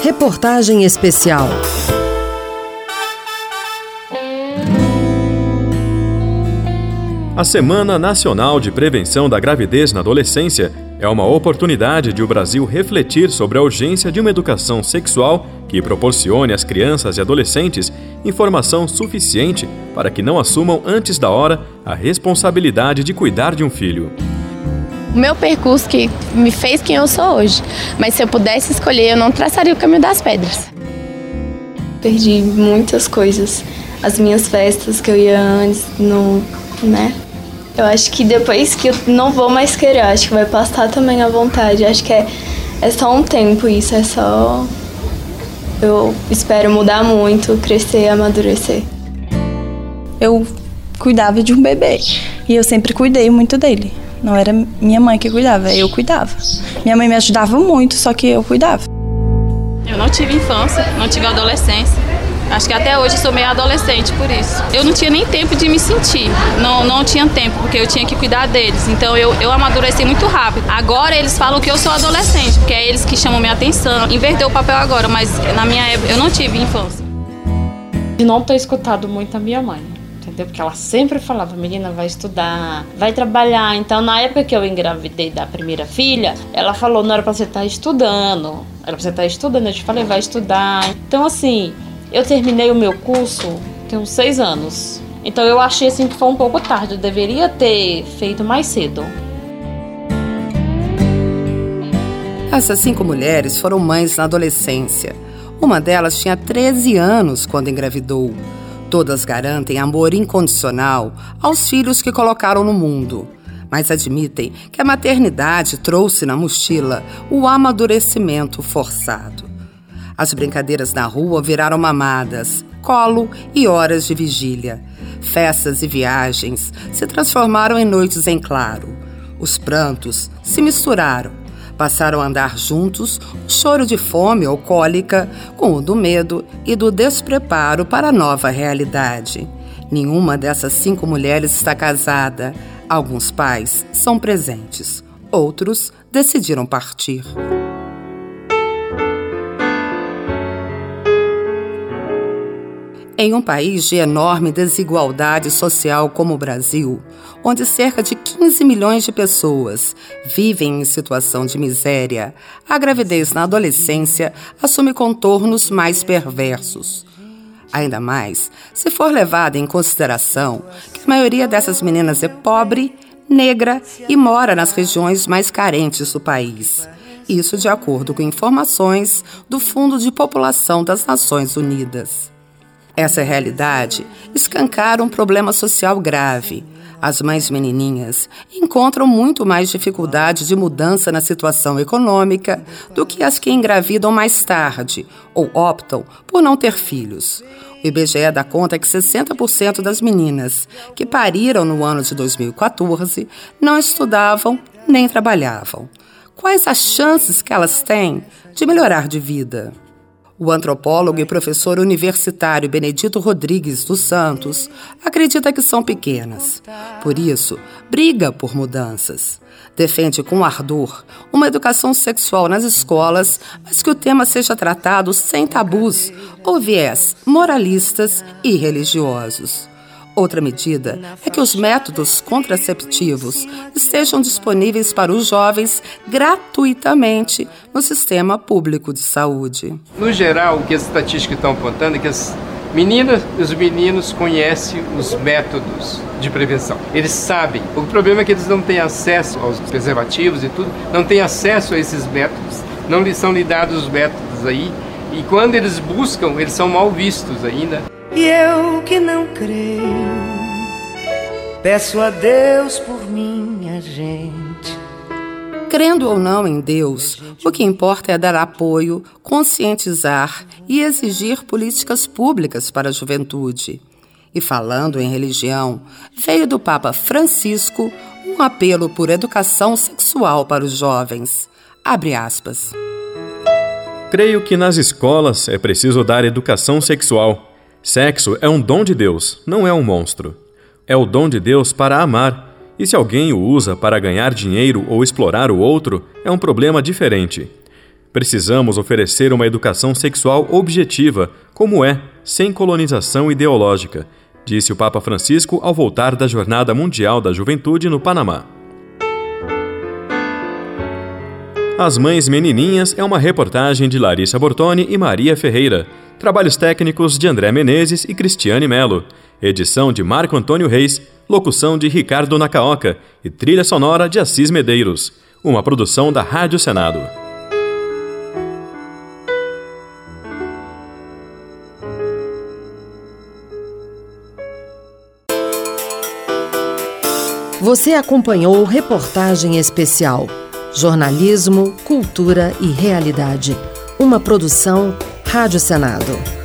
Reportagem especial. A Semana Nacional de Prevenção da Gravidez na Adolescência é uma oportunidade de o Brasil refletir sobre a urgência de uma educação sexual que proporcione às crianças e adolescentes informação suficiente para que não assumam antes da hora a responsabilidade de cuidar de um filho. O meu percurso que me fez quem eu sou hoje, mas se eu pudesse escolher, eu não traçaria o caminho das pedras. Perdi muitas coisas, as minhas festas que eu ia antes, né? Eu acho que depois que eu não vou mais querer, acho que vai passar também a vontade, acho que é só um tempo isso, é só... Eu espero mudar muito, crescer, amadurecer. Eu cuidava de um bebê e eu sempre cuidei muito dele. Não era minha mãe que cuidava, eu cuidava. Minha mãe me ajudava muito, só que eu cuidava. Eu não tive infância, não tive adolescência. Acho que até hoje eu sou meio adolescente por isso. Eu não tinha nem tempo de me sentir, não tinha tempo, porque eu tinha que cuidar deles. Então eu amadureci muito rápido. Agora eles falam que eu sou adolescente, porque é eles que chamam minha atenção. Inverteu o papel agora, mas na minha época eu não tive infância. De não ter escutado muito a minha mãe. Entendeu? Porque ela sempre falava, menina, vai estudar, vai trabalhar. Então, na época que eu engravidei da primeira filha, ela falou, não era pra você estar estudando. Era pra você estar estudando. Eu te falei, vai estudar. Então, assim, eu terminei o meu curso tem uns 6 anos. Então, eu achei, assim, que foi um pouco tarde. Eu deveria ter feito mais cedo. Essas 5 mulheres foram mães na adolescência. Uma delas tinha 13 anos quando engravidou. Todas garantem amor incondicional aos filhos que colocaram no mundo, mas admitem que a maternidade trouxe na mochila o amadurecimento forçado. As brincadeiras na rua viraram mamadas, colo e horas de vigília. Festas e viagens se transformaram em noites em claro. Os prantos se misturaram. Passaram a andar juntos o choro de fome ou cólica com o do medo e do despreparo para a nova realidade. Nenhuma dessas 5 mulheres está casada. Alguns pais são presentes, outros decidiram partir. Em um país de enorme desigualdade social como o Brasil, onde cerca de 15 milhões de pessoas vivem em situação de miséria, a gravidez na adolescência assume contornos mais perversos. Ainda mais se for levada em consideração que a maioria dessas meninas é pobre, negra e mora nas regiões mais carentes do país. Isso de acordo com informações do Fundo de População das Nações Unidas. Essa realidade escancara um problema social grave. As mães menininhas encontram muito mais dificuldade de mudança na situação econômica do que as que engravidam mais tarde ou optam por não ter filhos. O IBGE dá conta que 60% das meninas que pariram no ano de 2014 não estudavam nem trabalhavam. Quais as chances que elas têm de melhorar de vida? O antropólogo e professor universitário Benedito Rodrigues dos Santos acredita que são pequenas. Por isso, briga por mudanças. Defende com ardor uma educação sexual nas escolas, mas que o tema seja tratado sem tabus ou viés moralistas e religiosos. Outra medida é que os métodos contraceptivos estejam disponíveis para os jovens gratuitamente no sistema público de saúde. No geral, o que as estatísticas estão apontando é que as meninas e os meninos conhecem os métodos de prevenção. Eles sabem. O problema é que eles não têm acesso aos preservativos e tudo, não têm acesso a esses métodos, não lhes são dados os métodos aí, e quando eles buscam, eles são mal vistos ainda. E eu que não creio, peço a Deus por minha gente. Crendo ou não em Deus, o que importa é dar apoio, conscientizar e exigir políticas públicas para a juventude. E falando em religião, veio do Papa Francisco um apelo por educação sexual para os jovens. Abre aspas. Creio que nas escolas é preciso dar educação sexual. Sexo é um dom de Deus, não é um monstro. É o dom de Deus para amar, e se alguém o usa para ganhar dinheiro ou explorar o outro, é um problema diferente. Precisamos oferecer uma educação sexual objetiva, como é, sem colonização ideológica, disse o Papa Francisco ao voltar da Jornada Mundial da Juventude no Panamá. As Mães Menininhas é uma reportagem de Larissa Bortoni e Maria Ferreira. Trabalhos técnicos de André Menezes e Cristiane Melo. Edição de Marco Antônio Reis. Locução de Ricardo Nakaoka. E trilha sonora de Assis Medeiros. Uma produção da Rádio Senado. Você acompanhou Reportagem Especial. Jornalismo, cultura e realidade. Uma produção Rádio Senado.